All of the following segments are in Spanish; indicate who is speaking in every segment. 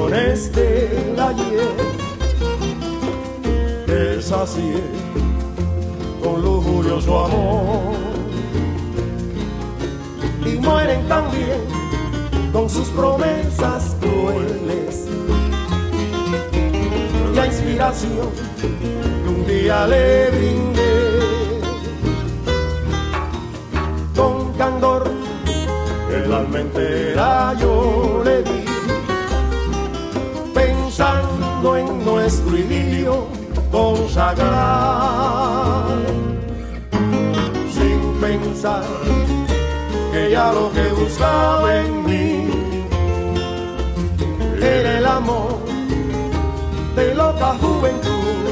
Speaker 1: ilusiones del ayer, que sacié con lujurioso amor, y mueren también con sus promesas crueles. La inspiración que un día le brindé, con candor el alma entera yo le di, pensando en nuestro idilio consagrar, sin pensar que ya lo que buscaba en mí era el amor de loca juventud.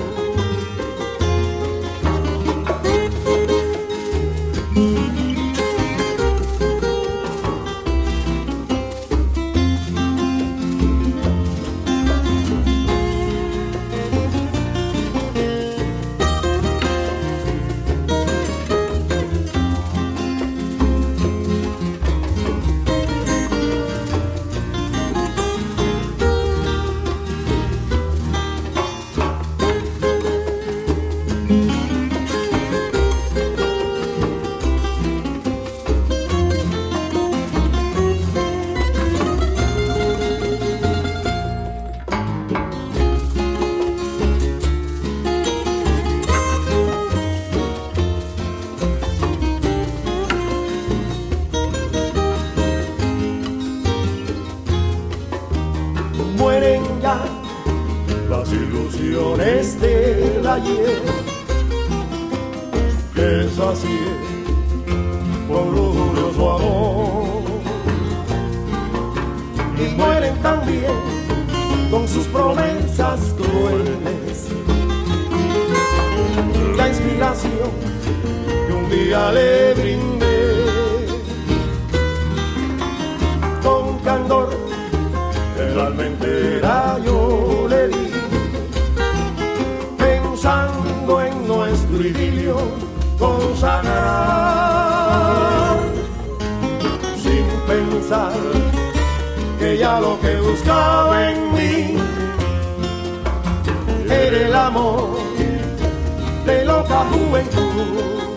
Speaker 1: Mueren ya las ilusiones del ayer, que sacié con lujurioso amor, y mueren también con sus promesas crueles. La inspiración que un día le brindé, con candor el alma entera yo le di, pensando en nuestro idilio consagrar, sin pensar que ya lo que buscaba en mí era el amor de loca juventud.